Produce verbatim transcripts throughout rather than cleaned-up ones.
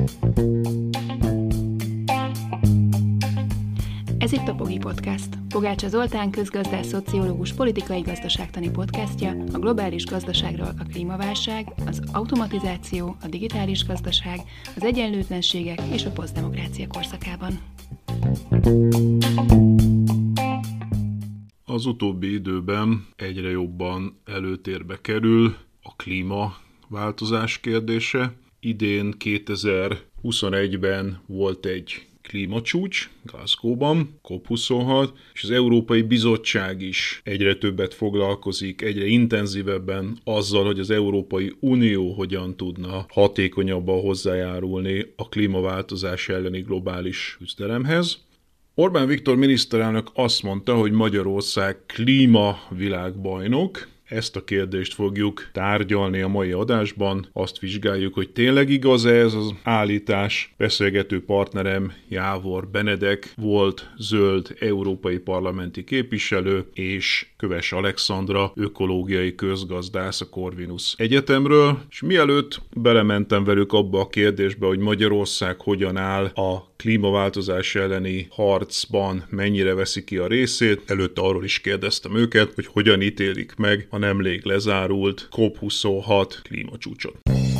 Ez itt a Pogi Podcast. Pogácsa Zoltán közgazdász, szociológus, politikai gazdaságtani podcastja a globális gazdaságról a klímaválság, az automatizáció, a digitális gazdaság, az egyenlőtlenségek és a posztdemokrácia korszakában. Az utóbbi időben egyre jobban előtérbe kerül a klímaváltozás kérdése. Idén kétezer-huszonegyben volt egy klímacsúcs Glasgowban, kop huszonhat, és az Európai Bizottság is egyre többet foglalkozik, egyre intenzívebben azzal, hogy az Európai Unió hogyan tudna hatékonyabban hozzájárulni a klímaváltozás elleni globális küzdelemhez. Orbán Viktor miniszterelnök azt mondta, hogy Magyarország klímavilágbajnok. Ezt a kérdést fogjuk tárgyalni a mai adásban. Azt vizsgáljuk, hogy tényleg igaz-e ez az állítás. Beszélgető partnerem Jávor Benedek volt zöld európai parlamenti képviselő, és Köves Alexandra ökológiai közgazdász a Corvinus Egyetemről. És mielőtt belementem velük abba a kérdésbe, hogy Magyarország hogyan áll a klímaváltozás elleni harcban, mennyire veszi ki a részét, előtte arról is kérdeztem őket, hogy hogyan ítélik meg a nemrég lezárult kop huszonhat klímacsúcsot.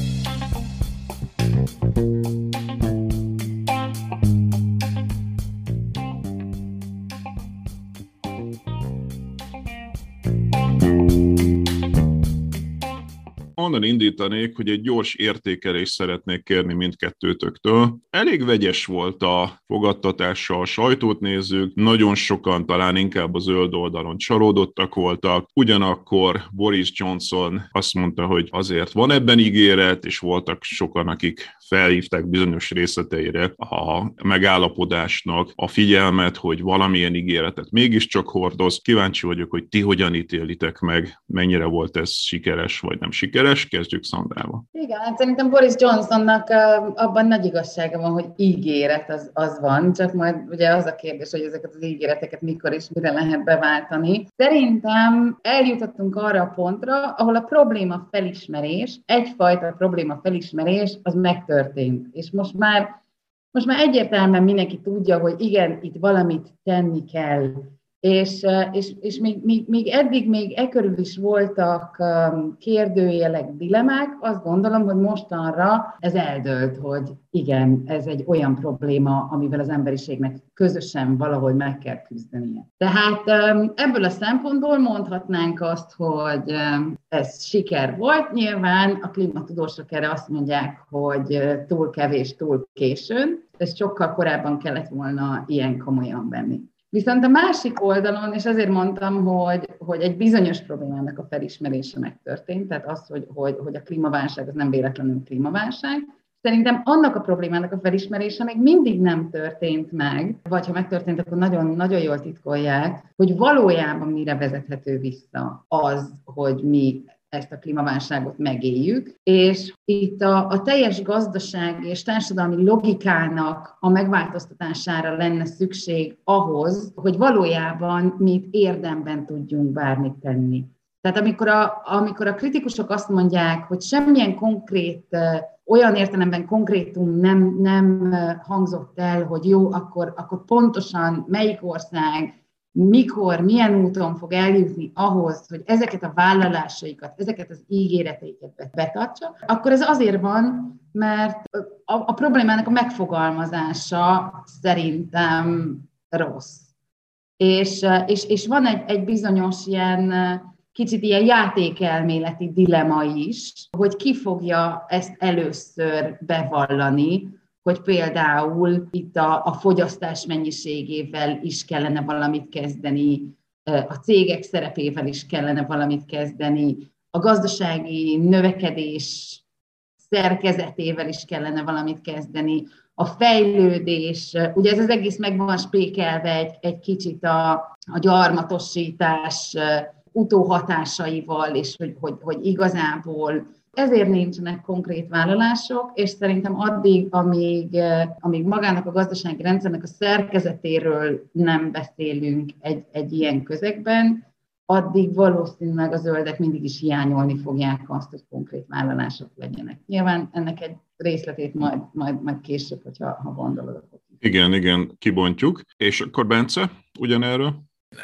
Onnan indítanék, hogy egy gyors értékelést szeretnék kérni mindkettőtöktől. Elég vegyes volt a fogadtatása, a sajtót nézzük, nagyon sokan talán inkább a zöld oldalon csalódottak voltak, ugyanakkor Boris Johnson azt mondta, hogy azért van ebben ígéret, és voltak sokan, akik felhívták bizonyos részleteire a megállapodásnak a figyelmet, hogy valamilyen ígéretet mégiscsak hordoz. Kíváncsi vagyok, hogy ti hogyan ítélitek meg, mennyire volt ez sikeres vagy nem sikeres. Kezdjük Szandrával. Igen, hát szerintem Boris Johnsonnak abban nagy igazsága van, hogy ígéret az, az van, csak majd ugye az a kérdés, hogy ezeket az ígéreteket mikor és mire lehet beváltani. Szerintem eljutottunk arra a pontra, ahol a probléma felismerés, egyfajta probléma felismerés az megtörtént. És most már, most már egyértelműen mindenki tudja, hogy igen, itt valamit tenni kell. És, és, és még, még, még eddig még e körül is voltak kérdőjelek, dilemák, azt gondolom, hogy mostanra ez eldőlt, hogy igen, ez egy olyan probléma, amivel az emberiségnek közösen valahogy meg kell küzdenie. Tehát ebből a szempontból mondhatnánk azt, hogy ez siker volt. Nyilván a klímatudósok erre azt mondják, hogy túl kevés, túl későn. Ezt sokkal korábban kellett volna ilyen komolyan venni. Viszont a másik oldalon, és azért mondtam, hogy, hogy egy bizonyos problémának a felismerése megtörtént, tehát az, hogy, hogy, hogy a klímaválság az nem véletlenül klímaválság, szerintem annak a problémának a felismerése még mindig nem történt meg, vagy ha megtörtént, akkor nagyon, nagyon jól titkolják, hogy valójában mire vezethető vissza az, hogy mi ezt a klímaválságot megéljük, és itt a, a teljes gazdasági és társadalmi logikának a megváltoztatására lenne szükség ahhoz, hogy valójában mi itt érdemben tudjunk bármit tenni. Tehát amikor a, amikor a kritikusok azt mondják, hogy semmilyen konkrét, olyan értelemben konkrétum nem, nem hangzott el, hogy jó, akkor, akkor pontosan melyik ország, mikor, milyen úton fog eljutni ahhoz, hogy ezeket a vállalásaikat, ezeket az ígéreteiket betartsa, akkor ez azért van, mert a, a problémának a megfogalmazása szerintem rossz. És, és, és van egy, egy bizonyos ilyen kicsit ilyen játékelméleti dilemma is, hogy ki fogja ezt először bevallani, hogy például itt a, a fogyasztás mennyiségével is kellene valamit kezdeni, a cégek szerepével is kellene valamit kezdeni, a gazdasági növekedés szerkezetével is kellene valamit kezdeni, a fejlődés, ugye ez az egész meg van spékelve egy, egy kicsit a, a gyarmatosítás utóhatásaival, és hogy, hogy, hogy igazából ezért nincsenek konkrét vállalások, és szerintem addig, amíg, amíg magának a gazdasági rendszernek a szerkezetéről nem beszélünk egy, egy ilyen közegben, addig valószínűleg a zöldek mindig is hiányolni fogják azt, hogy konkrét vállalások legyenek. Nyilván ennek egy részletét majd, majd, majd később, hogyha, ha gondolod. Igen, igen, kibontjuk. És akkor Bence, ugyanerről?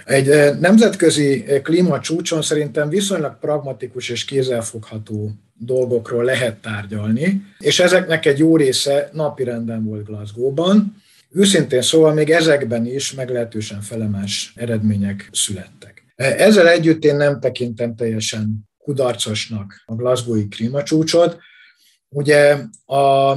Egy nemzetközi klímacsúcson szerintem viszonylag pragmatikus és kézzelfogható dolgokról lehet tárgyalni, és ezeknek egy jó része napirenden volt Glasgow-ban. Őszintén szóval még ezekben is meglehetősen felemás eredmények születtek. Ezzel együtt én nem tekintem teljesen kudarcosnak a Glasgow-i klímacsúcsot. Ugye a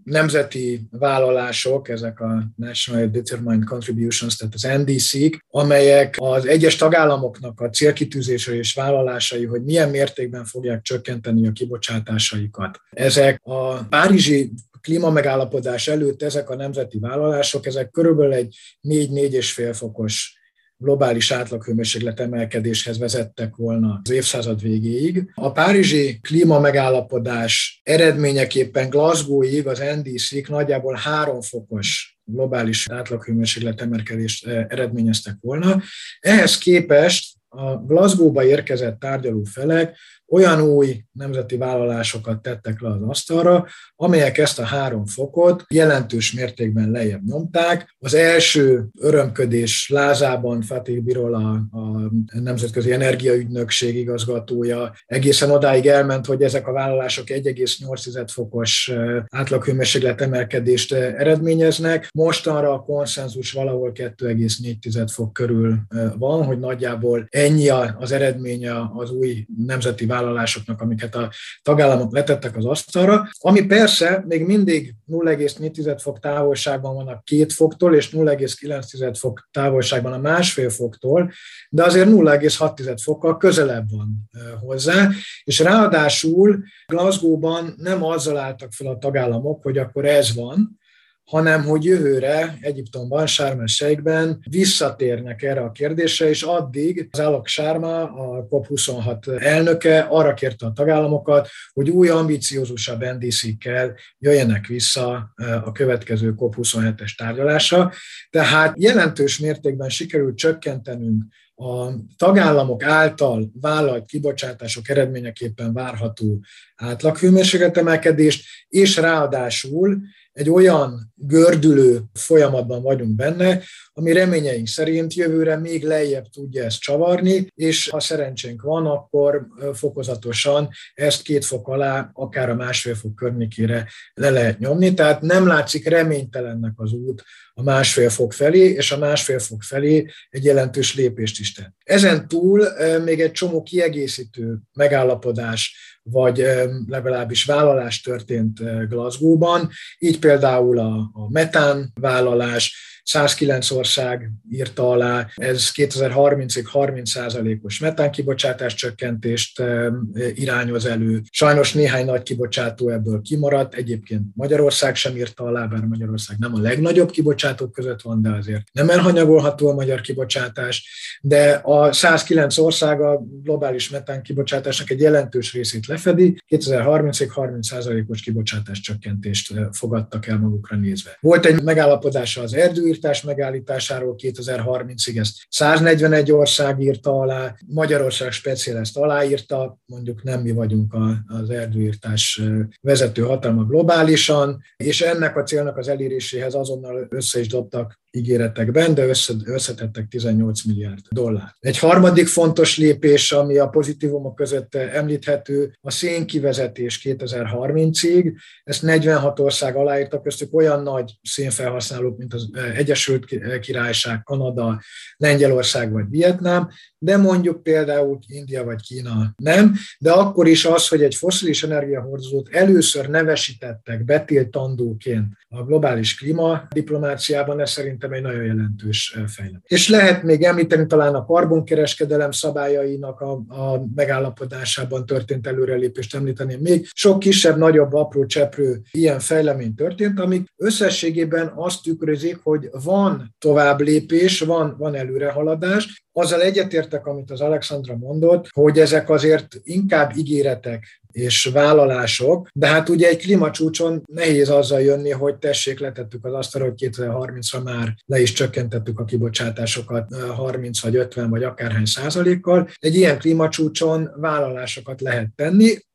nemzeti vállalások, ezek a National Determined Contributions, tehát az en dé cé-k, amelyek az egyes tagállamoknak a célkitűzése és vállalásai, hogy milyen mértékben fogják csökkenteni a kibocsátásaikat. Ezek a párizsi klímamegállapodás előtt ezek a nemzeti vállalások, ezek körülbelül egy négy-négy és fél fokos globális átlaghőmérséklet emelkedéshez vezettek volna az évszázad végéig. A párizsi klímamegállapodás eredményeképpen Glasgow-ig az en dé cé-k nagyjából három fokos globális átlaghőmérséklet emelkedést eredményeztek volna. Ehhez képest a Glasgow-ba érkezett tárgyaló felek olyan új nemzeti vállalásokat tettek le az asztalra, amelyek ezt a három fokot jelentős mértékben lejjebb nyomták. Az első örömködés lázában Fatih Birol, a, a Nemzetközi Energiaügynökség igazgatója egészen odáig elment, hogy ezek a vállalások egy egész nyolc fokos átlaghőmérséklet emelkedést eredményeznek. Mostanra a konszenzus valahol kettő egész négy fok körül van, hogy nagyjából ennyi az eredménye az új nemzeti vállalásoknak, amiket a tagállamok letettek az asztalra, ami persze még mindig nulla egész négy fok távolságban van a két foktól, és nulla egész kilenc fok távolságban a másfél foktól, de azért nulla egész hat fokkal közelebb van hozzá, és ráadásul Glasgow-ban nem azzal álltak fel a tagállamok, hogy akkor ez van, hanem hogy jövőre Egyiptomban, Sharm el-Sheikben visszatérnek erre a kérdésre, és addig az Alok Sharma, a kop huszonhat elnöke arra kérte a tagállamokat, hogy új, ambiciózusabb en dé cé-kkel jöjjenek vissza a következő kop huszonhetes tárgyalásra. Tehát jelentős mértékben sikerült csökkentenünk a tagállamok által vállalt kibocsátások eredményeképpen várható átlaghőmérséklet emelkedést, és ráadásul egy olyan gördülő folyamatban vagyunk benne, ami reményeink szerint jövőre még lejjebb tudja ezt csavarni, és ha szerencsénk van, akkor fokozatosan ezt két fok alá, akár a másfél fok környékére le lehet nyomni. Tehát nem látszik reménytelennek az út a másfél fok felé, és a másfél fok felé egy jelentős lépést is tett. Ezen túl még egy csomó kiegészítő megállapodás, vagy legalábbis vállalás történt Glasgow-ban, így például a, a metán vállalás, százkilenc ország írta alá, ez kétezer-harmincig harminc százalékos metánkibocsátás csökkentést irányoz elő. Sajnos néhány nagy kibocsátó ebből kimaradt, egyébként Magyarország sem írta alá, bár Magyarország nem a legnagyobb kibocsátók között van, de azért nem elhanyagolható a magyar kibocsátás, de a százkilenc ország a globális metánkibocsátásnak egy jelentős részét lefedi, kétezer-harmincig harminc százalékos kibocsátás csökkentést fogadtak el magukra nézve. Volt egy megállapodása az erdőírtás megállításáról kétezer-harmincig, ezt száznegyvenegy ország írta alá, Magyarország speciál ezt aláírta, mondjuk nem mi vagyunk az erdőírtás vezető hatalma globálisan, és ennek a célnak az eléréséhez azonnal össze is dobtak ígéretekben, de összetettek tizennyolc milliárd dollár. Egy harmadik fontos lépés, ami a pozitívumok között említhető, a szénkivezetés kétezer-harmincig. Ezt negyvenhat ország aláírta, köztük olyan nagy szénfelhasználók, mint az Egyesült Királyság, Kanada, Lengyelország vagy Vietnám, de mondjuk például India vagy Kína nem, de akkor is az, hogy egy fosszilis energiahordozót először nevesítettek betiltandóként a globális klímadiplomáciában, ez szerintem egy nagyon jelentős fejlemény. És lehet még említeni talán a karbonkereskedelem szabályainak a, a megállapodásában történt előrelépést említeni. Még sok kisebb, nagyobb, apró cseprő ilyen fejlemény történt, amik összességében azt tükrözik, hogy van továbblépés, van, van előrehaladás. Azzal egyetértek, amit az Alexandra mondott, hogy ezek azért inkább ígéretek és vállalások, de hát ugye egy klímacsúcson nehéz azzal jönni, hogy tessék, letettük az asztalra, hogy kétezer-harmincra már le is csökkentettük a kibocsátásokat harminc vagy ötven vagy akárhány százalékkal. Egy ilyen klímacsúcson vállalásokat lehet tenni,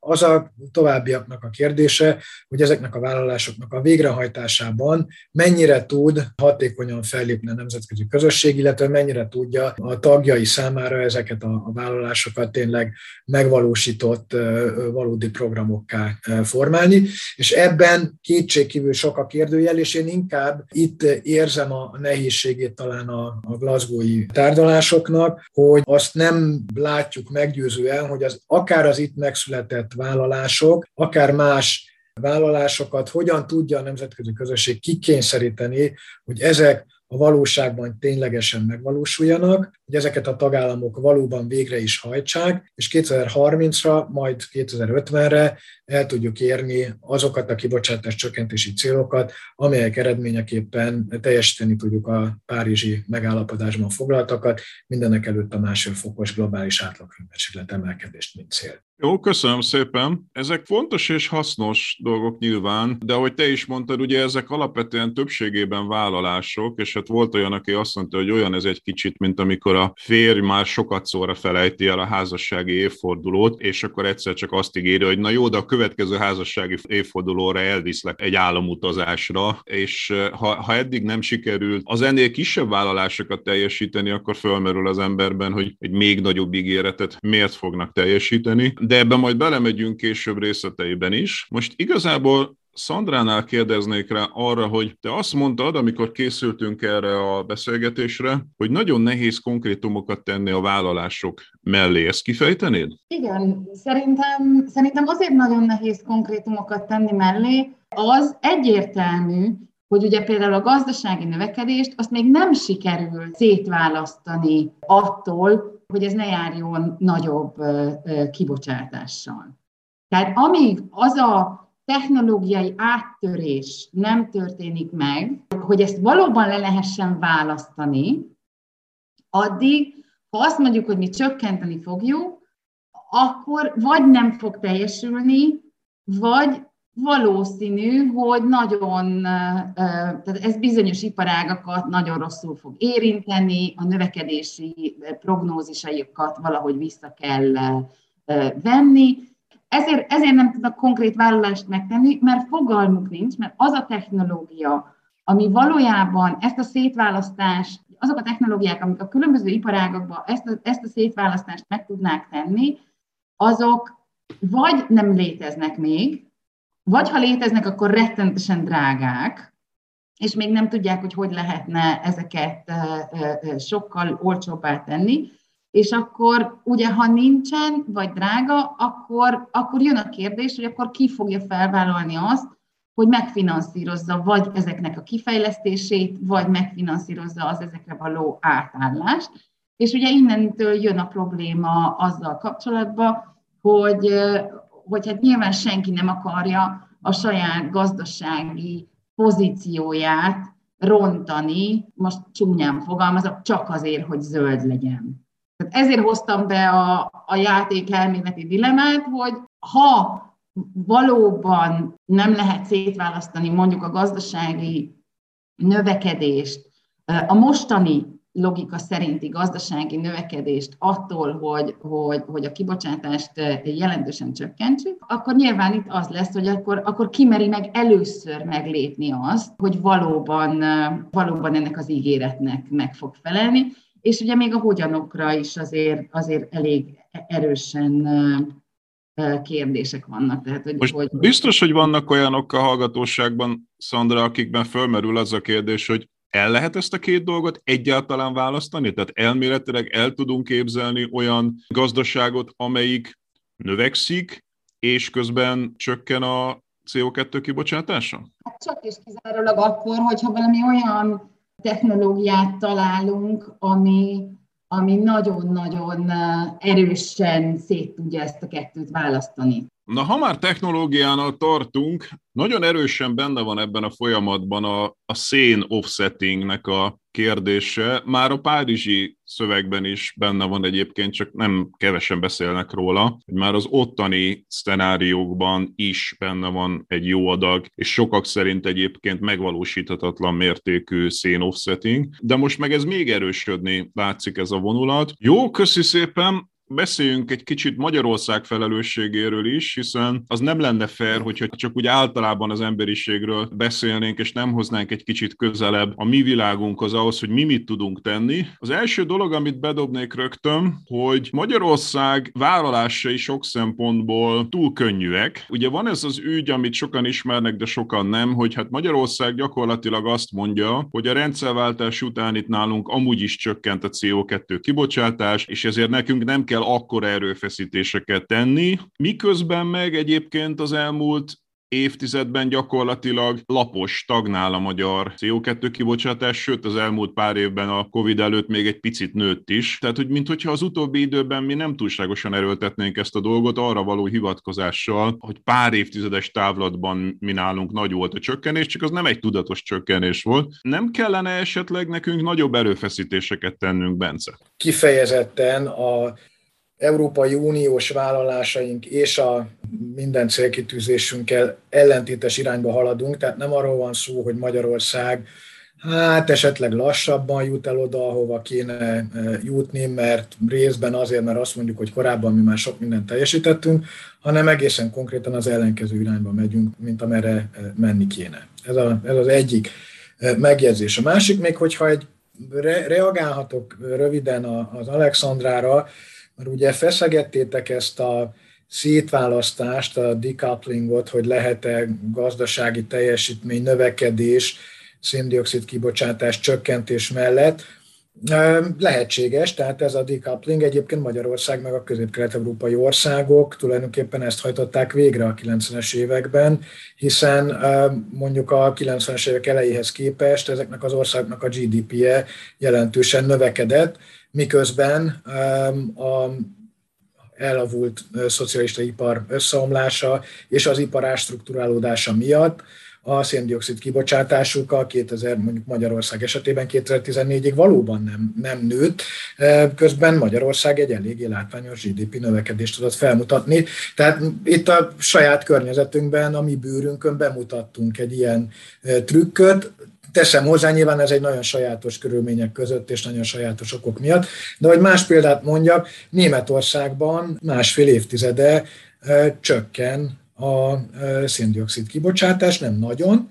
Az a továbbiaknak a kérdése, hogy ezeknek a vállalásoknak a végrehajtásában mennyire tud hatékonyan fellépni a nemzetközi közösség, illetve mennyire tudja a tagjai számára ezeket a vállalásokat tényleg megvalósított valódi programokká formálni. És ebben kétségkívül sok a kérdőjel, és én inkább itt érzem a nehézségét talán a glasgowi tárgyalásoknak, hogy azt nem látjuk meggyőzően, hogy az, akár az itt megszületett vállalások, akár más vállalásokat hogyan tudja a nemzetközi közösség kikényszeríteni, hogy ezek a valóságban ténylegesen megvalósuljanak, hogy ezeket a tagállamok valóban végre is hajtsák, és kétezer-harmincra, majd kétezer-ötvenre el tudjuk érni azokat a kibocsátás csökkentési célokat, amelyek eredményeképpen teljesíteni tudjuk a párizsi megállapodásban foglaltakat, mindenek előtt a másfél fokos globális átlaghőmérséklet emelkedést, mint cél. Jó, köszönöm szépen. Ezek fontos és hasznos dolgok nyilván, de ahogy te is mondtad, ugye ezek alapvetően többségében vállalások, és hát volt olyan, aki azt mondta, hogy olyan ez egy kicsit, mint amikor a férj már sokat szóra felejti el a házassági évfordulót, és akkor egyszer csak azt ígéri, hogy na jó, de a következő házassági évfordulóra elviszlek egy államutazásra, és ha, ha eddig nem sikerült az ennél kisebb vállalásokat teljesíteni, akkor fölmerül az emberben, hogy egy még nagyobb ígéretet miért fognak teljesíteni. De ebben majd belemegyünk később részleteiben is. Most igazából Szandránál kérdeznék rá arra, hogy te azt mondtad, amikor készültünk erre a beszélgetésre, hogy nagyon nehéz konkrétumokat tenni a vállalások mellé. Ezt kifejtenéd? Igen, szerintem, szerintem azért nagyon nehéz konkrétumokat tenni mellé. Az egyértelmű, hogy ugye például a gazdasági növekedést azt még nem sikerül szétválasztani attól, hogy ez ne járjon nagyobb kibocsátással. Tehát amíg az a technológiai áttörés nem történik meg, hogy ezt valóban le lehessen választani, addig, ha azt mondjuk, hogy mi csökkenteni fogjuk, akkor vagy nem fog teljesülni, vagy valószínű, hogy nagyon, tehát ez bizonyos iparágakat nagyon rosszul fog érinteni, a növekedési prognózisaikat valahogy vissza kell venni. Ezért, ezért nem tudnak konkrét vállalást megtenni, mert fogalmuk nincs, mert az a technológia, ami valójában ezt a szétválasztást, azok a technológiák, amik a különböző iparágakban ezt a, ezt a szétválasztást meg tudnák tenni, azok vagy nem léteznek még, vagy ha léteznek, akkor rettenetesen drágák, és még nem tudják, hogy hogy lehetne ezeket sokkal olcsóbbá tenni, és akkor ugye, ha nincsen, vagy drága, akkor, akkor jön a kérdés, hogy akkor ki fogja felvállalni azt, hogy megfinanszírozza vagy ezeknek a kifejlesztését, vagy megfinanszírozza az ezekre való átállást. És ugye innentől jön a probléma azzal kapcsolatban, hogy, hogy hát nyilván senki nem akarja a saját gazdasági pozícióját rontani, most csúnyán fogalmazok, csak azért, hogy zöld legyen. Tehát ezért hoztam be a, a játék elméleti dilemmát, hogy ha valóban nem lehet szétválasztani mondjuk a gazdasági növekedést, a mostani logika szerinti gazdasági növekedést attól, hogy, hogy, hogy a kibocsátást jelentősen csökkentsük, akkor nyilván itt az lesz, hogy akkor, akkor kimeri meg először meglépni azt, hogy valóban, valóban ennek az ígéretnek meg fog felelni, és ugye még a hogyanokra is azért, azért elég erősen kérdések vannak. Tehát, hogy, Most hogy... biztos, hogy vannak olyanok a hallgatóságban, Szandra, akikben fölmerül az a kérdés, hogy el lehet ezt a két dolgot egyáltalán választani? Tehát elméletileg el tudunk képzelni olyan gazdaságot, amelyik növekszik, és közben csökken a cé o kettő kibocsátása? Hát csak és kizárólag akkor, hogyha valami olyan technológiát találunk, ami, ami nagyon-nagyon erősen szét tudja ezt a kettőt választani. Na, ha már technológiánál tartunk, nagyon erősen benne van ebben a folyamatban a, a szén offsettingnek a kérdése. Már a párizsi szövegben is benne van egyébként, csak nem kevesen beszélnek róla, hogy már az ottani szcenáriókban is benne van egy jó adag, és sokak szerint egyébként megvalósíthatatlan mértékű szén offsetting, de most meg ez még erősödni látszik ez a vonulat. Jó, köszi szépen! beszéljünk egy kicsit Magyarország felelősségéről is, hiszen az nem lenne fair, hogyha csak úgy általában az emberiségről beszélnénk, és nem hoznánk egy kicsit közelebb a mi világunkhoz ahhoz, hogy mi mit tudunk tenni. Az első dolog, amit bedobnék rögtön, hogy Magyarország vállalásai sok szempontból túl könnyűek. Ugye van ez az ügy, amit sokan ismernek, de sokan nem, hogy hát Magyarország gyakorlatilag azt mondja, hogy a rendszerváltás után itt nálunk amúgy is csökkent a cé o kettő kibocsátás, és ezért nekünk nem kell akkora erőfeszítéseket tenni, miközben meg egyébként az elmúlt évtizedben gyakorlatilag lapos, stagnál a magyar cé o kettő kibocsátás, sőt az elmúlt pár évben a Covid előtt még egy picit nőtt is. Tehát, hogy minthogyha az utóbbi időben mi nem túlságosan erőltetnénk ezt a dolgot arra való hivatkozással, hogy pár évtizedes távlatban mi nálunk nagy volt a csökkenés, csak az nem egy tudatos csökkenés volt. Nem kellene esetleg nekünk nagyobb erőfeszítéseket tennünk, Bence? Kifejezetten a Európai Uniós vállalásaink és a minden célkitűzésünkkel ellentétes irányba haladunk, tehát nem arról van szó, hogy Magyarország hát esetleg lassabban jut el oda, ahova kéne jutni, mert részben azért, mert azt mondjuk, hogy korábban mi már sok mindent teljesítettünk, hanem egészen konkrétan az ellenkező irányba megyünk, mint amerre menni kéne. Ez, a, ez az egyik megjegyzés. A másik még, hogyha egy re, reagálhatok röviden az Alexandrára, mert ugye feszegettétek ezt a szétválasztást, a decouplingot, hogy lehet-e gazdasági teljesítmény, növekedés, szén-dioxid kibocsátás csökkentés mellett. Lehetséges, tehát ez a decoupling egyébként Magyarország meg a közép-kelet-európai országok tulajdonképpen ezt hajtották végre a kilencvenes években, hiszen mondjuk a kilencvenes évek elejéhez képest ezeknek az országoknak a gé dé pé-je jelentősen növekedett, miközben a elavult szocialista ipar összeomlása és az ipar átstrukturálódása miatt a szén-dioxid kibocsátásuk a kétezer, mondjuk Magyarország esetében kétezer-tizennégyig valóban nem, nem nőtt, közben Magyarország egy eléggé látványos gé dé pé növekedést tudott felmutatni. Tehát itt a saját környezetünkben, a mi bőrünkön bemutattunk egy ilyen trükköt. Teszem hozzá, nyilván ez egy nagyon sajátos körülmények között és nagyon sajátos okok miatt, de hogy más példát mondjak, Németországban másfél évtizede csökken a szén-dioxid kibocsátás, nem nagyon,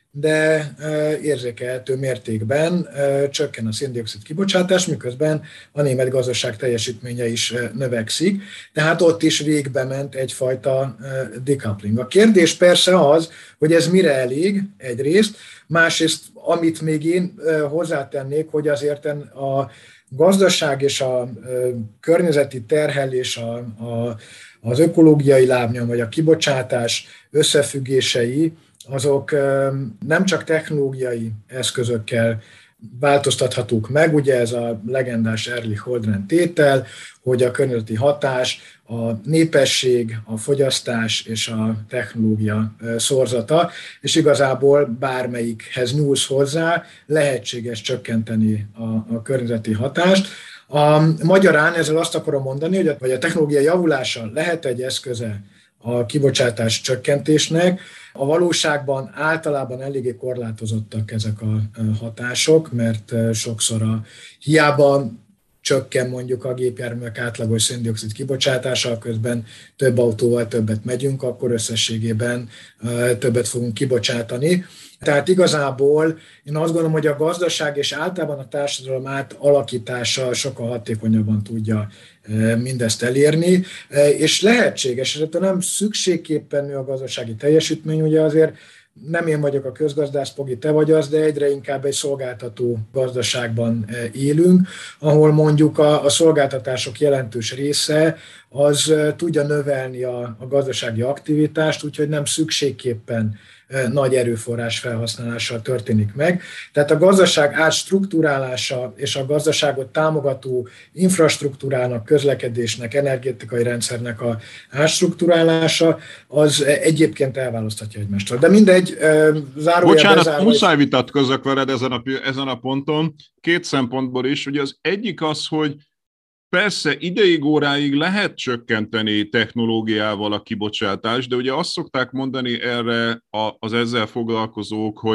de érzékelhető mértékben csökken a szén-dioxid kibocsátás, miközben a német gazdaság teljesítménye is növekszik, tehát ott is végbe ment egyfajta decoupling. A kérdés persze az, hogy ez mire elég egyrészt, másrészt amit még én hozzátennék, hogy azért a gazdaság és a környezeti terhelés, a, a, az ökológiai lábnyom vagy a kibocsátás összefüggései, azok nem csak technológiai eszközökkel változtathatók meg, ugye ez a legendás Ehrlich-Holdren tétel, hogy a környezeti hatás, a népesség, a fogyasztás és a technológia szorzata, és igazából bármelyikhez nyúlsz hozzá, lehetséges csökkenteni a, a környezeti hatást. A magyarán ezzel azt akarom mondani, hogy a, hogy a technológia javulása lehet egy eszköze a kibocsátás csökkentésnek. A valóságban általában eléggé korlátozottak ezek a hatások, mert sokszor a hiába csökken mondjuk a gépjárművek átlagos szén-dioxid kibocsátása, közben több autóval többet megyünk, akkor összességében többet fogunk kibocsátani. Tehát igazából én azt gondolom, hogy a gazdaság és általában a társadalom átalakítása sokkal hatékonyabban tudja mindezt elérni, és lehetséges, és nem szükségképpen nő a gazdasági teljesítmény, ugye azért nem én vagyok a közgazdász, Pogi, te vagy az, de egyre inkább egy szolgáltató gazdaságban élünk, ahol mondjuk a, a szolgáltatások jelentős része az tudja növelni a, a gazdasági aktivitást, úgyhogy nem szükségképpen nagy erőforrás felhasználással történik meg. Tehát a gazdaság átstruktúrálása és a gazdaságot támogató infrastruktúrának, közlekedésnek, energetikai rendszernek a átstruktúrálása az egyébként elválaszthatja egymástól. De mindegy, zárójel Bocsánat, bezárva, muszáj vitatkozzak veled ezen a, ezen a ponton, két szempontból is. Ugye az egyik az, hogy persze ideig, óráig lehet csökkenteni technológiával a kibocsátást, de ugye azt szokták mondani erre az ezzel foglalkozók, hogy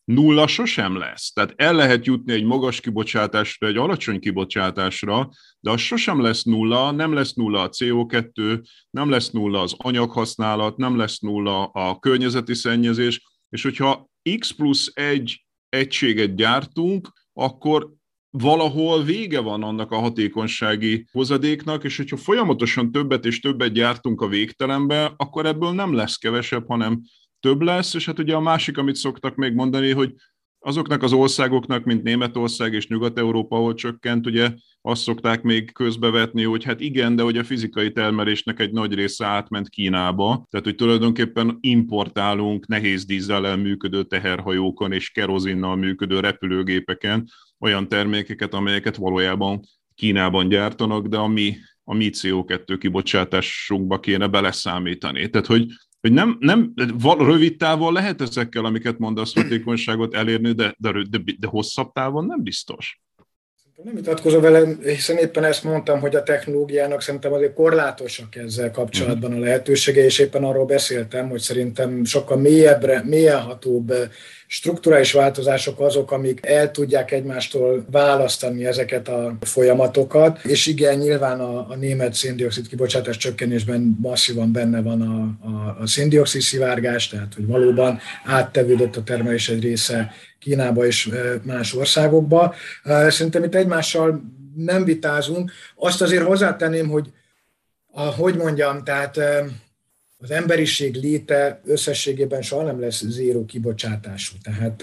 nulla sosem lesz. Tehát el lehet jutni egy magas kibocsátásra, egy alacsony kibocsátásra, de az sosem lesz nulla, nem lesz nulla a cé o kettő, nem lesz nulla az anyaghasználat, nem lesz nulla a környezeti szennyezés, és hogyha x plusz egy egységet gyártunk, akkor valahol vége van annak a hatékonysági hozadéknak, és hogyha folyamatosan többet és többet gyártunk a végtelenbe, akkor ebből nem lesz kevesebb, hanem több lesz, és hát ugye a másik, amit szoktak még mondani, hogy azoknak az országoknak, mint Németország és Nyugat-Európa, ahol csökkent, ugye azt szokták még közbevetni, hogy hát igen, de hogy a fizikai termelésnek egy nagy része átment Kínába, tehát hogy tulajdonképpen importálunk nehéz dízellel működő teherhajókon és kerozinnal működő repülőgépeken olyan termékeket, amelyeket valójában Kínában gyártanak, de a mi, a mi cé o kettő kibocsátásunkba kéne beleszámítani. Tehát, hogy hogy nem, nem rövid távon lehet ezekkel, amiket mondasz, hatékonyságot elérni, de, de, de, de hosszabb távon nem biztos. Nem vitatkozom vele, hiszen éppen ezt mondtam, hogy a technológiának szerintem azért korlátosak ezzel kapcsolatban a lehetősége, és éppen arról beszéltem, hogy szerintem sokkal mélyebbre, mélyenhatóbb strukturális változások azok, amik el tudják egymástól választani ezeket a folyamatokat, és igen, nyilván a, a német széndioxid kibocsátás csökkenésben masszívan benne van a, a, a széndioxid szivárgás, tehát hogy valóban áttevődött a termelés egy része Kínába és más országokba. Szerintem itt egymással nem vitázunk. Azt azért hozzátenném, hogy hogy mondjam, tehát az emberiség léte összességében soha nem lesz zéró kibocsátású. Tehát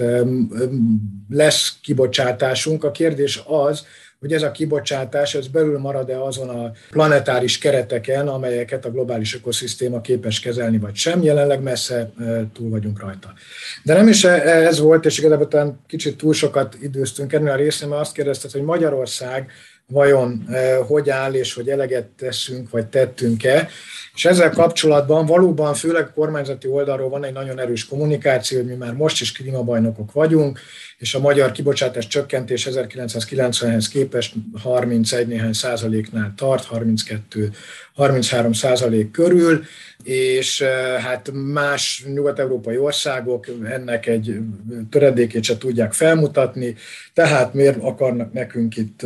lesz kibocsátásunk. A kérdés az, hogy ez a kibocsátás ez belül marad-e azon a planetáris kereteken, amelyeket a globális ökoszisztéma képes kezelni, vagy sem. Jelenleg messze túl vagyunk rajta. De nem is ez volt, és igazából talán kicsit túl sokat időztünk ennél a részén, mert azt kérdezted, hogy Magyarország vajon hogy áll, és hogy eleget teszünk, vagy tettünk-e. És ezzel kapcsolatban valóban főleg kormányzati oldalról van egy nagyon erős kommunikáció, hogy mi már most is klímabajnokok vagyunk, és a magyar kibocsátás csökkentés ezerkilencszázkilencvenhez képest harmincegy néhány százaléknál tart, harminckettő harminchárom százalék körül, és hát más nyugat-európai országok ennek egy töredékét se tudják felmutatni, tehát miért akarnak nekünk itt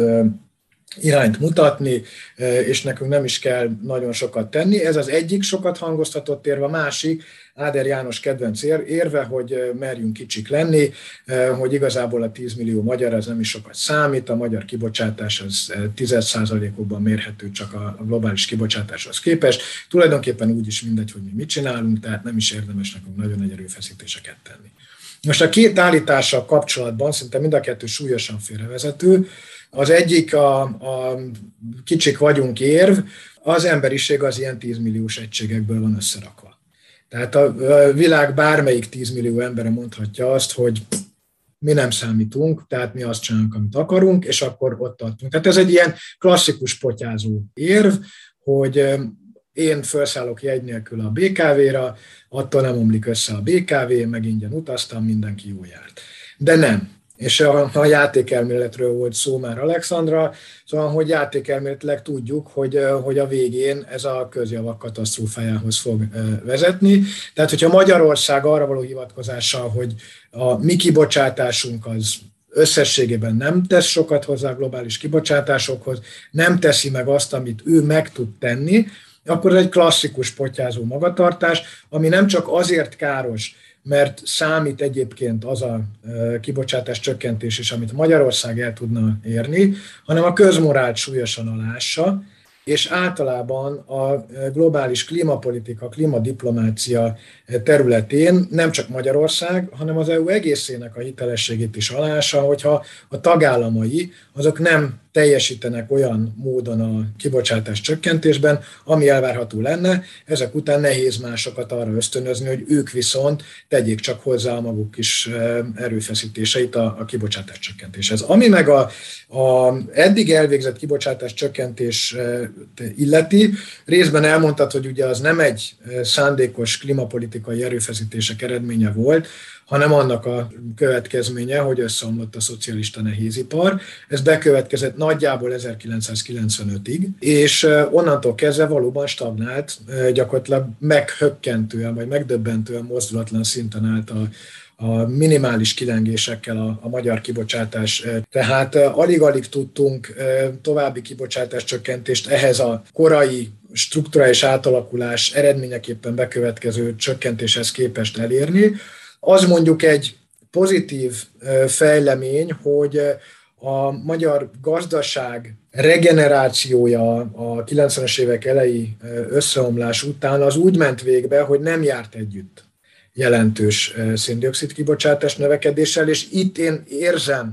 irányt mutatni, és nekünk nem is kell nagyon sokat tenni. Ez az egyik sokat hangoztatott érve, a másik, Áder János kedvenc érve, hogy merjünk kicsik lenni, hogy igazából a tíz millió magyar az nem is sokat számít, a magyar kibocsátás az tíz százalékokban mérhető csak a globális kibocsátáshoz képest. Tulajdonképpen úgy is mindegy, hogy mi mit csinálunk, tehát nem is érdemes nekünk nagyon nagy erőfeszítéseket tenni. Most a két állítással kapcsolatban szerintem mind a kettő súlyosan félrevezető. Az egyik a, a kicsik vagyunk érv, az emberiség az ilyen tízmilliós egységekből van összerakva. Tehát a világ bármelyik tízmillió embere mondhatja azt, hogy mi nem számítunk, tehát mi azt csinálunk, amit akarunk, és akkor ott tartunk. Tehát ez egy ilyen klasszikus potyázó érv, hogy én felszállok jegy nélkül a bé ká véra, attól nem omlik össze a bé ká vé, meg ingyen utaztam, mindenki jó járt. De nem. És a, a játékelméletről volt szó már Alexandra, szóval, hogy játékelméletileg tudjuk, hogy, hogy a végén ez a közjavak katasztrófájához fog vezetni. Tehát, hogyha Magyarország arra való hivatkozással, hogy a mi kibocsátásunk az összességében nem tesz sokat hozzá a globális kibocsátásokhoz, nem teszi meg azt, amit ő meg tud tenni, akkor ez egy klasszikus potyázó magatartás, ami nem csak azért káros, mert számít egyébként az a kibocsátás csökkentés is, amit Magyarország el tudna érni, hanem a közmorált súlyosan alássa, és általában a globális klímapolitika, klímadiplomácia területén nem csak Magyarország, hanem az é u egészének a hitelességét is alássa, hogyha a tagállamai azok nem teljesítenek olyan módon a kibocsátás csökkentésben, ami elvárható lenne, ezek után nehéz másokat arra ösztönözni, hogy ők viszont tegyék csak hozzá a maguk kis erőfeszítéseit a, a kibocsátás csökkentéshez. Ami meg a, a eddig elvégzett kibocsátás csökkentés illeti, részben elmondtad, hogy ugye az nem egy szándékos klímapolitikai erőfeszítések eredménye volt, hanem annak a következménye, hogy összeomlott a szocialista nehézipar. Ez bekövetkezett nagyjából ezerkilencszázkilencvenötig, és onnantól kezdve valóban stagnált, gyakorlatilag meghökkentően, vagy megdöbbentően mozdulatlan szinten állt a a minimális kilengésekkel a, a magyar kibocsátás. Tehát alig-alig tudtunk további kibocsátás csökkentést ehhez a korai strukturális átalakulás eredményeképpen bekövetkező csökkentéshez képest elérni. Az mondjuk egy pozitív fejlemény, hogy a magyar gazdaság regenerációja a kilencvenes évek elejé összeomlás után az úgy ment végbe, hogy nem járt együtt jelentős szén-dioxid kibocsátás növekedéssel, és itt én érzem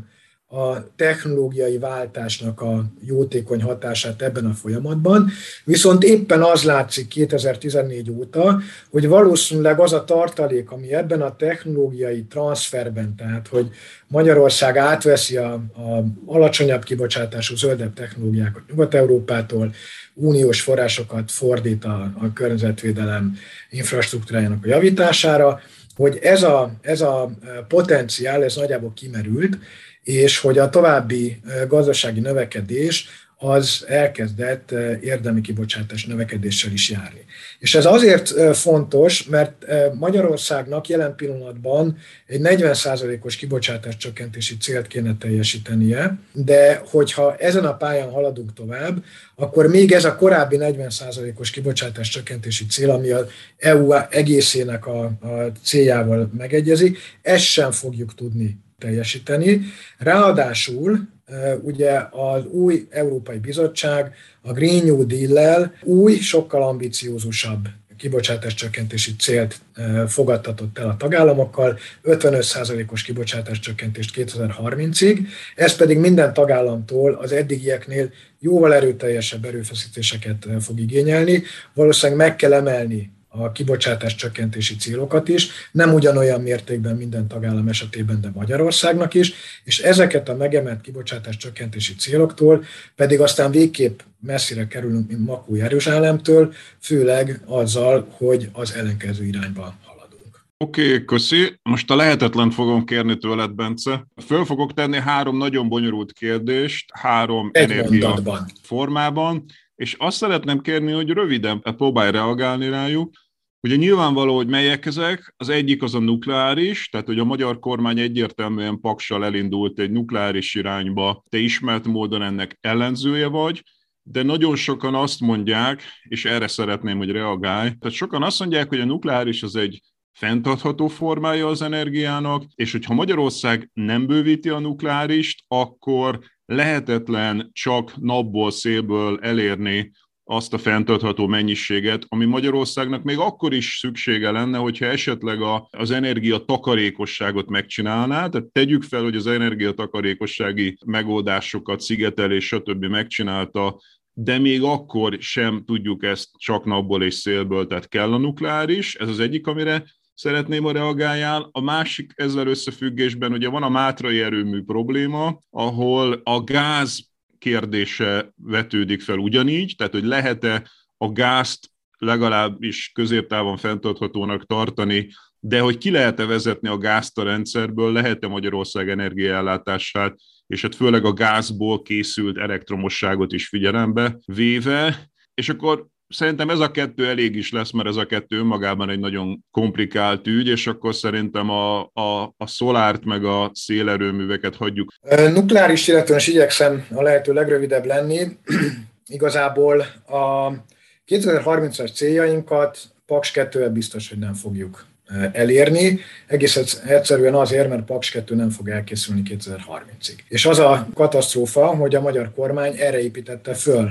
a technológiai váltásnak a jótékony hatását ebben a folyamatban, viszont éppen az látszik kétezer-tizennégy óta, hogy valószínűleg az a tartalék, ami ebben a technológiai transferben, tehát hogy Magyarország átveszi a, a alacsonyabb kibocsátású, zöldebb technológiákat Nyugat-Európától, uniós forrásokat fordít a, a környezetvédelem infrastruktúrájának a javítására, hogy ez a, ez a potenciál, ez nagyjából kimerült, és hogy a további gazdasági növekedés az elkezdett érdemi kibocsátás növekedéssel is járni. És ez azért fontos, mert Magyarországnak jelen pillanatban egy negyven százalékos kibocsátás csökkentési célt kéne teljesítenie, de hogyha ezen a pályán haladunk tovább, akkor még ez a korábbi negyven százalékos kibocsátás csökkentési cél, ami az é u egészének a, a céljával megegyezik, ezt sem fogjuk tudni teljesíteni. Ráadásul ugye az új Európai Bizottság a Green New Deal-lel új, sokkal ambiciózusabb kibocsátás csökkentési célt fogadtatott el a tagállamokkal, ötvenöt százalékos kibocsátás csökkentést kétezer-harmincig, ez pedig minden tagállamtól az eddigieknél jóval erőteljesebb erőfeszítéseket fog igényelni. Valószínűleg meg kell emelni a kibocsátás csökkentési célokat is, nem ugyanolyan mértékben minden tagállam esetében, de Magyarországnak is, és ezeket a megemelt kibocsátás csökkentési céloktól pedig aztán végképp messzire kerülünk, mint Makó Jeruzsálemtől, főleg azzal, hogy az ellenkező irányba haladunk. Oké, okay, köszi. Most a lehetetlent fogom kérni tőled, Bence. Föl fogok tenni három nagyon bonyolult kérdést, három Egy energia mondatban. formában, és azt szeretném kérni, hogy röviden próbálj reagálni rájuk. Ugye nyilvánvaló, hogy melyek ezek, az egyik az a nukleáris, tehát hogy a magyar kormány egyértelműen paksal elindult egy nukleáris irányba, te ismert módon ennek ellenzője vagy, de nagyon sokan azt mondják, és erre szeretném, hogy reagálj, tehát sokan azt mondják, hogy a nukleáris az egy fenntartható formája az energiának, és hogyha Magyarország nem bővíti a nukleárist, akkor lehetetlen csak napból, szélből elérni azt a fenntartható mennyiséget, ami Magyarországnak még akkor is szüksége lenne, hogyha esetleg a, az energiatakarékosságot megcsinálná, tehát tegyük fel, hogy az energiatakarékossági megoldásokat, szigetelés, stb. Megcsinálta, de még akkor sem tudjuk ezt csak napból és szélből, tehát kell a nukleáris, ez az egyik, amire szeretném, a reagáljál. A másik ezzel összefüggésben ugye van a mátrai erőmű probléma, ahol a gáz kérdése vetődik fel ugyanígy, tehát hogy lehet-e a gázt legalábbis középtávon fenntarthatónak tartani, de hogy ki lehet-e vezetni a gázt a rendszerből, lehet-e Magyarország energiaellátását, és hát főleg a gázból készült elektromosságot is figyelembe véve, és akkor szerintem ez a kettő elég is lesz, mert ez a kettő önmagában egy nagyon komplikált ügy, és akkor szerintem a, a, a szolárt meg a szélerőműveket hagyjuk. Nukleáris illetően is igyekszem a lehető legrövidebb lenni. Igazából a kétezer-harmincas céljainkat Paks kettővel biztos, hogy nem fogjuk elérni. Egész egyszerűen azért, mert Paks kettő nem fog elkészülni kétezer-harmincig. És az a katasztrófa, hogy a magyar kormány erre építette föl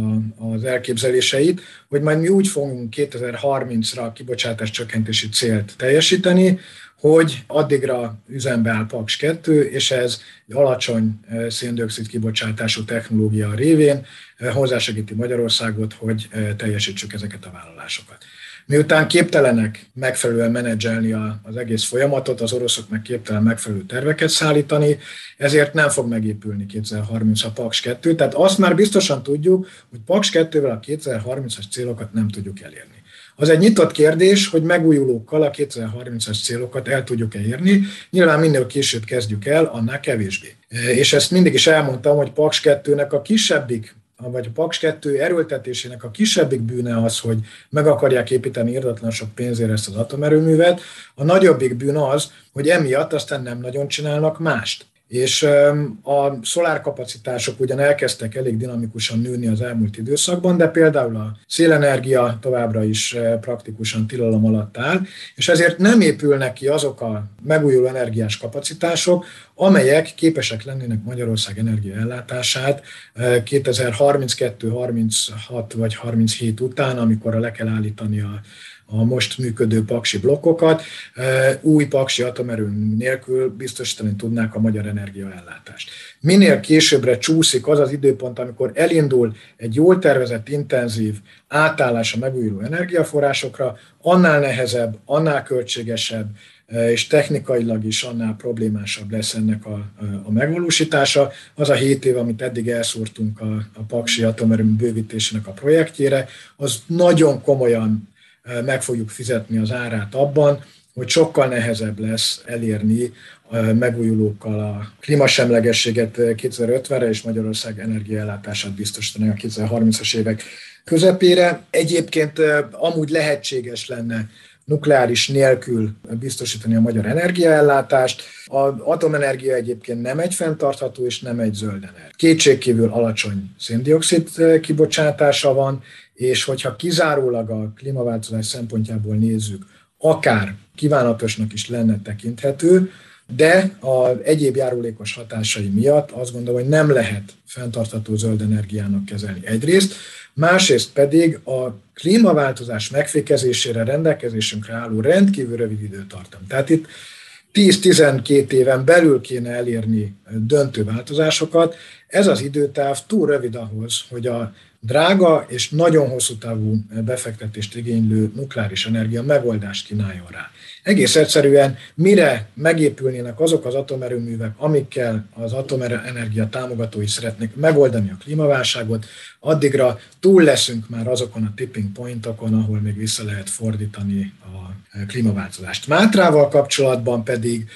az elképzeléseit, hogy majd mi úgy fogunk kétezer-harmincra a kibocsátás csökkentési célt teljesíteni, hogy addigra üzembe áll Paks kettő, és ez egy alacsony szén-dioxid kibocsátású technológia révén hozzásegíti Magyarországot, hogy teljesítsük ezeket a vállalásokat. Miután képtelenek megfelelően menedzselni az egész folyamatot, az oroszok meg képtelen megfelelő terveket szállítani, ezért nem fog megépülni kétezer-harminc a Paks kettő. Tehát azt már biztosan tudjuk, hogy Paks kettővel a kétezer-harmincas célokat nem tudjuk elérni. Az egy nyitott kérdés, hogy megújulókkal a kétezer-harmincas célokat el tudjuk-e érni. Nyilván minél később kezdjük el, annál kevésbé. És ezt mindig is elmondtam, hogy Paks kettőnek a kisebbik, vagy a Paks kettő erőltetésének a kisebbik bűne az, hogy meg akarják építeni irdatlan sok pénzért ezt az atomerőművet. A nagyobbik bűn az, hogy emiatt aztán nem nagyon csinálnak mást. És a szolárkapacitások ugyan elkezdtek elég dinamikusan nőni az elmúlt időszakban, de például a szélenergia továbbra is praktikusan tilalom alatt áll, és ezért nem épülnek ki azok a megújuló energiás kapacitások, amelyek képesek lennének Magyarország energiaellátását kétezer-harminckettő, harminchat vagy harminchét után, amikor le kell állítani a a most működő paksi blokkokat, új paksi atomerőmű nélkül biztosítani tudnák a magyar energiaellátást. Minél későbbre csúszik az az időpont, amikor elindul egy jól tervezett, intenzív átállás a megújuló energiaforrásokra, annál nehezebb, annál költségesebb, és technikailag is annál problémásabb lesz ennek a, a megvalósítása. Az a hét év, amit eddig elszúrtunk a, a paksi atomerőmű bővítésének a projektjére, az nagyon komolyan meg fogjuk fizetni az árát abban, hogy sokkal nehezebb lesz elérni megújulókkal a klímasemlegességet kétezer-ötvenre és Magyarország energiaellátását biztosítani a kétezer-harmincas évek közepére. Egyébként amúgy lehetséges lenne nukleáris nélkül biztosítani a magyar energiaellátást. Az atomenergia egyébként nem egy fenntartható és nem egy zöld energia. Kétségkívül alacsony szén-dioxid kibocsátása van, és hogyha kizárólag a klímaváltozás szempontjából nézzük, akár kívánatosnak is lenne tekinthető, de az egyéb járulékos hatásai miatt azt gondolom, hogy nem lehet fenntartható zöld energiának kezelni egyrészt, másrészt pedig a klímaváltozás megfékezésére rendelkezésünkre álló rendkívül rövid időtartam. Tehát itt tíz-tizenkét éven belül kéne elérni döntő változásokat. Ez az időtáv túl rövid ahhoz, hogy a drága és nagyon hosszú távú befektetést igénylő nukleáris energia megoldást kínáljon rá. Egész egyszerűen, mire megépülnének azok az atomerőművek, amikkel az atomenergia támogatói szeretnék megoldani a klímaválságot, addigra túl leszünk már azokon a tipping pointokon, ahol még vissza lehet fordítani a klímaváltozást. Mátrával kapcsolatban pedig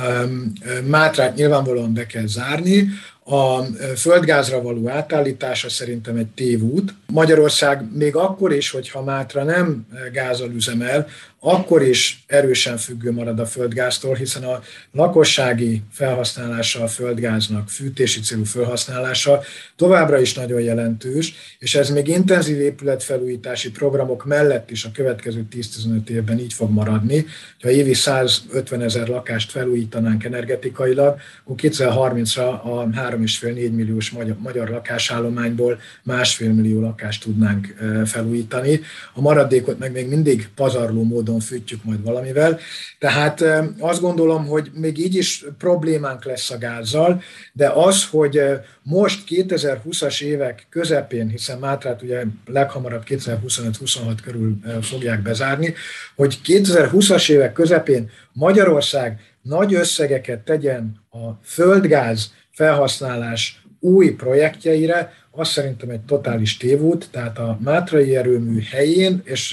Mátrát nyilvánvalóan be kell zárni. A földgázra való átállítása szerintem egy tévút. Magyarország még akkor is, hogyha Mátra nem gázzal üzemel, akkor is erősen függő marad a földgáztól, hiszen a lakossági felhasználása a földgáznak, fűtési célú felhasználása továbbra is nagyon jelentős, és ez még intenzív épületfelújítási programok mellett is a következő tíz-tizenöt évben így fog maradni. Ha évi százötvenezer lakást felújítanánk energetikailag, akkor kétezer-harmincra a három egész öt-négy milliós magyar, magyar lakásállományból másfél millió lakást tudnánk felújítani. A maradékot meg még mindig pazarló módon fűtjük majd valamivel. Tehát azt gondolom, hogy még így is problémánk lesz a gázzal, de az, hogy most kétezer-húszas évek közepén, hiszen Mátrát ugye leghamarabb kétezer-huszonöt-huszonhat körül fogják bezárni, hogy kétezer-húszas évek közepén Magyarország nagy összegeket tegyen a földgáz felhasználás új projektjeire, az szerintem egy totális tévút, tehát a mátrai erőmű helyén, és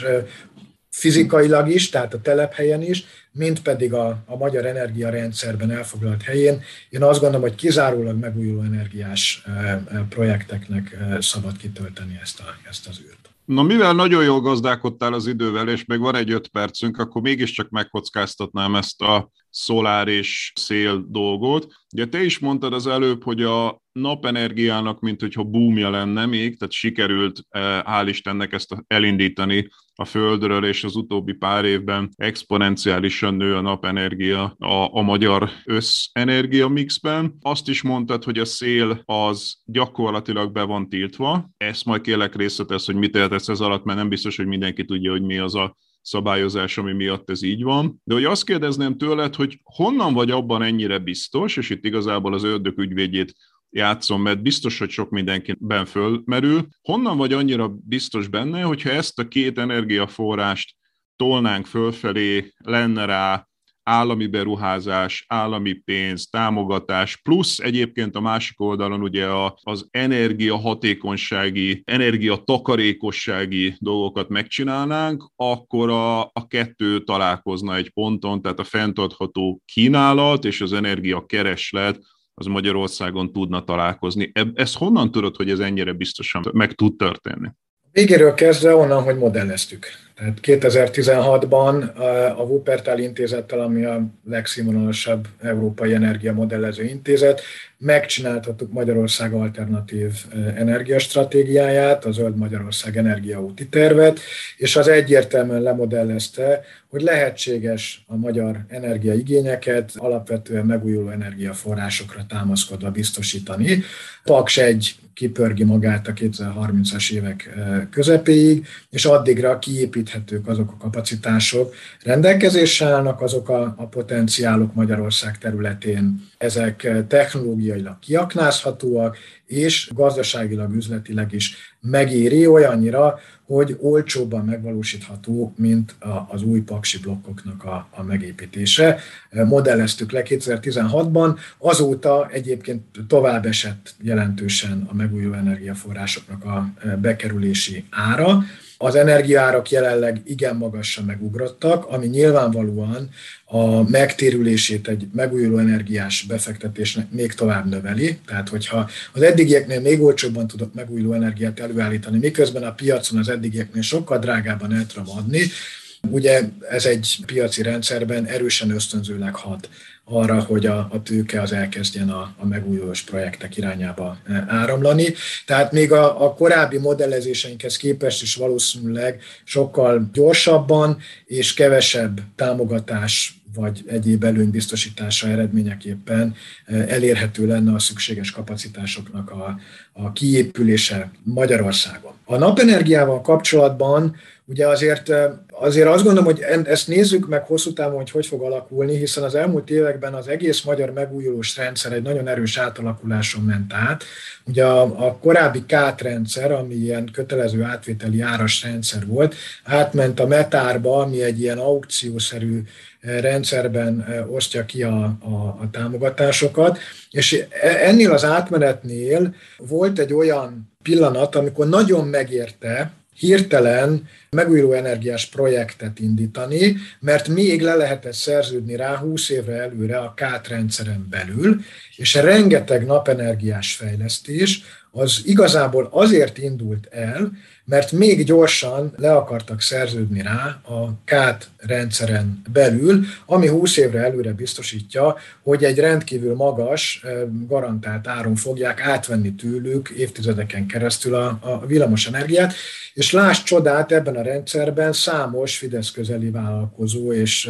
fizikailag is, tehát a telephelyen is, mint pedig a, a magyar energiarendszerben elfoglalt helyén. Én azt gondolom, hogy kizárólag megújuló energiás projekteknek szabad kitölteni ezt, a, ezt az űrt. Na, mivel nagyon jól gazdálkodtál az idővel, és még van egy öt percünk, akkor mégiscsak megkockáztatnám ezt a szolár és szél dolgot. Ugye te is mondtad az előbb, hogy a napenergiának, mint hogyha boomja lenne még, tehát sikerült, hál' Istennek ezt elindítani a Földről, és az utóbbi pár évben exponenciálisan nő a napenergia a, a magyar összenergia mixben. Azt is mondtad, hogy a szél az gyakorlatilag be van tiltva. Ezt majd kérlek részletez, hogy mit értesz ez alatt, mert nem biztos, hogy mindenki tudja, hogy mi az a szabályozás, ami miatt ez így van. De hogy azt kérdezném tőled, hogy honnan vagy abban ennyire biztos, és itt igazából az ördög ügyvédjét játszom, mert biztos, hogy sok mindenkiben fölmerül. Honnan vagy annyira biztos benne, hogyha ezt a két energiaforrást tolnánk fölfelé, lenne rá állami beruházás, állami pénz, támogatás, plusz egyébként a másik oldalon ugye az energiahatékonysági, energiatakarékossági dolgokat megcsinálnánk, akkor a, a kettő találkozna egy ponton, tehát a fenntartható kínálat és az energiakereslet az Magyarországon tudna találkozni. Ezt honnan tudod, hogy ez ennyire biztosan meg tud történni? Végéről kezdve onnan, hogy modelleztük. Tehát kétezer-tizenhatban a Wuppertal intézettel, ami a legszínvonalasabb európai energiamodellező intézet, megcsináltattuk Magyarország alternatív energiastratégiáját, a Zöld Magyarország energiaúti tervet, és az egyértelműen lemodellezte, hogy lehetséges a magyar energiaigényeket alapvetően megújuló energiaforrásokra támaszkodva biztosítani. Paks egy kipörgi magát a kétezer-harmincas évek közepéig, és addigra kiépíthetők azok a kapacitások, rendelkezésre állnak azok a, a potenciálok Magyarország területén, ezek technológiailag kiaknázhatóak, és gazdaságilag, üzletileg is megéri olyannyira, hogy olcsóbban megvalósítható, mint az új paksi blokkoknak a, a megépítése. Modelleztük le kétezer-tizenhatban, azóta egyébként tovább esett jelentősen a megújuló energiaforrásoknak a bekerülési ára. Az energiaárak jelenleg igen magasra megugrottak, ami nyilvánvalóan a megtérülését egy megújuló energiás befektetésnek még tovább növeli. Tehát, hogyha az eddigieknél még olcsóbban tudok megújuló energiát előállítani, miközben a piacon az eddigieknél sokkal drágábban el tudom adni, ugye ez egy piaci rendszerben erősen ösztönzőleg hat arra, hogy a, a tőke az elkezdjen a, a megújulós projektek irányába áramlani. Tehát még a, a korábbi modellezéseinkhez képest is valószínűleg sokkal gyorsabban és kevesebb támogatás vagy egyéb előny biztosítása eredményeképpen elérhető lenne a szükséges kapacitásoknak a, a kiépülése Magyarországon. A napenergiával kapcsolatban ugye azért, azért azt gondolom, hogy ezt nézzük meg hosszú távon, hogy hogy fog alakulni, hiszen az elmúlt években az egész magyar megújulós rendszer egy nagyon erős átalakuláson ment át. Ugye a, a korábbi kátrendszer, ami ilyen kötelező átvételi áras rendszer volt, átment a metárba, ami egy ilyen aukciószerű rendszerben osztja ki a, a, a támogatásokat, és ennél az átmenetnél volt egy olyan pillanat, amikor nagyon megérte hirtelen megújuló energiás projektet indítani, mert még le lehetett szerződni rá húsz évre előre a kát rendszeren belül, és rengeteg napenergiás fejlesztés az igazából azért indult el, mert még gyorsan le akartak szerződni rá a kát rendszeren belül, ami húsz évre előre biztosítja, hogy egy rendkívül magas, garantált áron fogják átvenni tőlük évtizedeken keresztül a, a villamosenergiát, és láss csodát, ebben a rendszerben számos Fidesz közeli vállalkozó és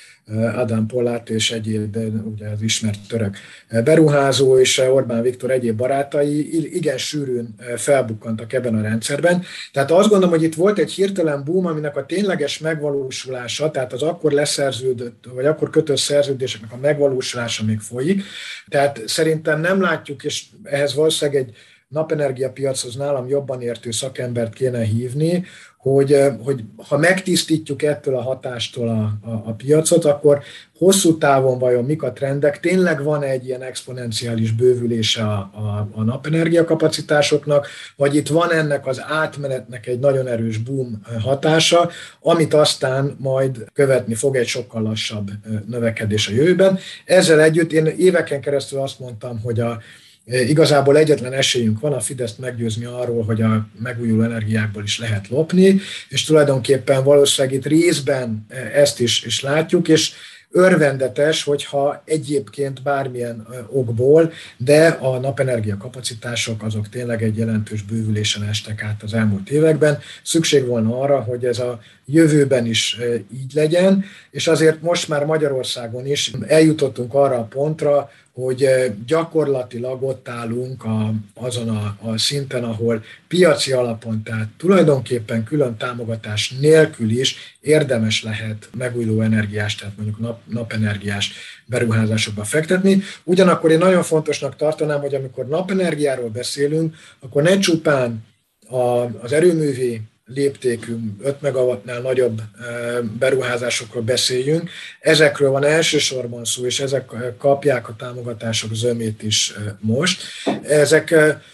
Ádám Pollát és egyéb, ugye az ismert török beruházó és Orbán Viktor egyéb barátai igen sűrűn felbukkantak ebben a rendszerben. Tehát azt gondolom, hogy itt volt egy hirtelen boom, aminek a tényleges megvalósulása, tehát az akkor leszerződött, vagy akkor kötött szerződéseknek a megvalósulása még folyik. Tehát szerintem nem látjuk, és ehhez valószínűleg egy napenergiapiachoz nálam jobban értő szakembert kéne hívni, hogy, hogy ha megtisztítjuk ettől a hatástól a, a, a piacot, akkor hosszú távon vajon mik a trendek, tényleg van egy ilyen exponenciális bővülése a, a, a napenergia kapacitásoknak, vagy itt van ennek az átmenetnek egy nagyon erős boom hatása, amit aztán majd követni fog egy sokkal lassabb növekedés a jövőben. Ezzel együtt én éveken keresztül azt mondtam, hogy a igazából egyetlen esélyünk van a Fideszt meggyőzni arról, hogy a megújuló energiákból is lehet lopni, és tulajdonképpen valószínűleg itt részben ezt is, is látjuk, és örvendetes, hogyha egyébként bármilyen okból, de a napenergia kapacitások azok tényleg egy jelentős bővülésen estek át az elmúlt években. Szükség volna arra, hogy ez a jövőben is így legyen, és azért most már Magyarországon is eljutottunk arra a pontra, hogy gyakorlatilag ott állunk a, azon a, a szinten, ahol piaci alapon, tehát tulajdonképpen külön támogatás nélkül is érdemes lehet megújuló energiás, tehát mondjuk nap, napenergiás beruházásokba fektetni. Ugyanakkor én nagyon fontosnak tartanám, hogy amikor napenergiáról beszélünk, akkor ne csupán a, az erőművi léptékű, öt megawattnál nagyobb beruházásokról beszéljünk. Ezekről van elsősorban szó, és ezek kapják a támogatások zömét is most. Ezek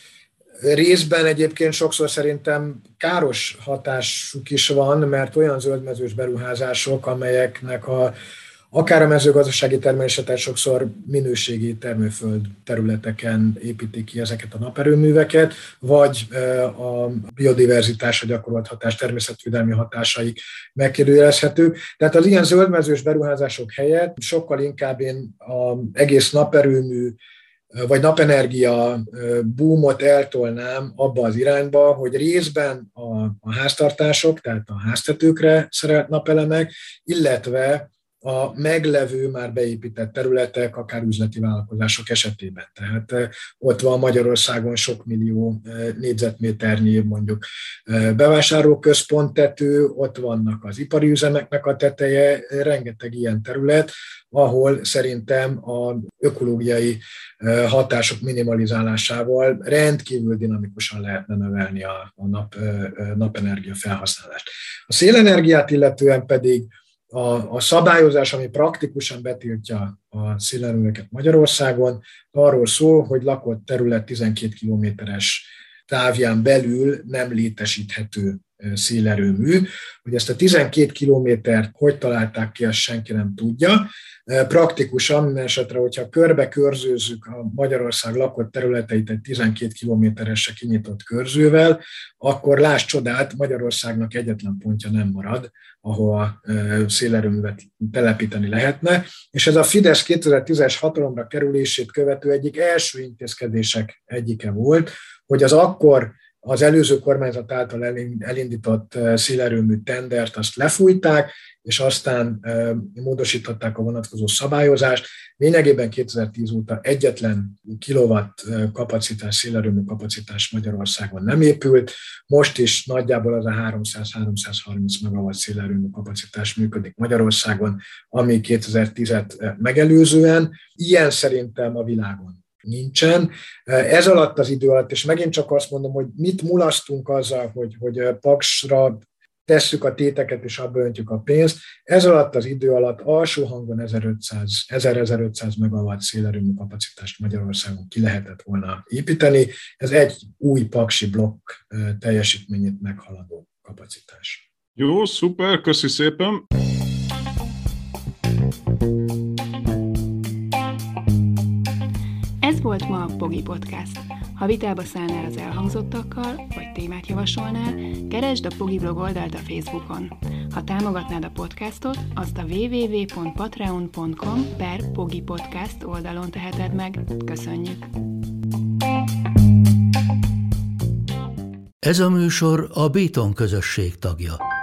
részben egyébként sokszor szerintem káros hatásuk is van, mert olyan zöldmezős beruházások, amelyeknek a akár a mezőgazdasági természetet sokszor minőségi termőföld területeken építik ki ezeket a naperőműveket, vagy a biodiverzitásra gyakorolt hatás, természetvédelmi hatásaik megkérdőjelezhetők. Tehát az ilyen zöldmezős beruházások helyett sokkal inkább én az egész naperőmű vagy napenergia boomot eltolnám abba az irányba, hogy részben a, a háztartások, tehát a háztetőkre szerelt napelemek, illetve a meglevő, már beépített területek, akár üzleti vállalkozások esetében. Tehát ott van Magyarországon sok millió négyzetméternyi mondjuk bevásárlóközponttető, ott vannak az ipari üzemeknek a teteje, rengeteg ilyen terület, ahol szerintem az ökológiai hatások minimalizálásával rendkívül dinamikusan lehetne növelni a, a nap, napenergia felhasználást. A szélenergiát illetően pedig A, a szabályozás, ami praktikusan betiltja a szélerőműveket Magyarországon, arról szól, hogy lakott terület tizenkét kilométeres távján belül nem létesíthető szélerőmű. Hogy ezt a tizenkét kilométert hogy találták ki, azt senki nem tudja. Praktikusan, minden esetre, hogyha körbe körzőzzük a Magyarország lakott területeit egy tizenkét kilométeresre kinyitott körzővel, akkor láss csodát, Magyarországnak egyetlen pontja nem marad, ahol szélerőművet telepíteni lehetne, és ez a Fidesz kétezer-tízes hatalomra kerülését követő egyik első intézkedések egyike volt, hogy az akkor az előző kormányzat által elindított szélerőmű tendert azt lefújták, és aztán módosították a vonatkozó szabályozást. Lényegében kétezer-tíz óta egyetlen kilowatt kapacitás, szélerőmű kapacitás Magyarországon nem épült. Most is nagyjából az a háromszáz-háromszázharminc megawatt szélerőmű kapacitás működik Magyarországon, ami kétezer-tízet megelőzően. Ilyen szerintem a világon nincsen. Ez alatt az idő alatt, és megint csak azt mondom, hogy mit mulasztunk azzal, hogy, hogy Paksra tesszük a téteket, és abba öntjük a pénzt. Ez alatt az idő alatt alsó hangon ezer-ezerötszáz megawatt szélerőmű kapacitást Magyarországon ki lehetett volna építeni. Ez egy új paksi blokk teljesítményét meghaladó kapacitás. Jó, szuper, köszi szépen! Ez volt ma a Pogi Podcast. Ha vitába szállnál az elhangzottakkal, vagy témát javasolnál, keresd a Pogi blog oldalt a Facebookon. Ha támogatnád a podcastot, azt a double-u double-u double-u pont patreon pont com per Pogi Podcast oldalon teheted meg. Köszönjük! Ez a műsor a Béton közösség tagja.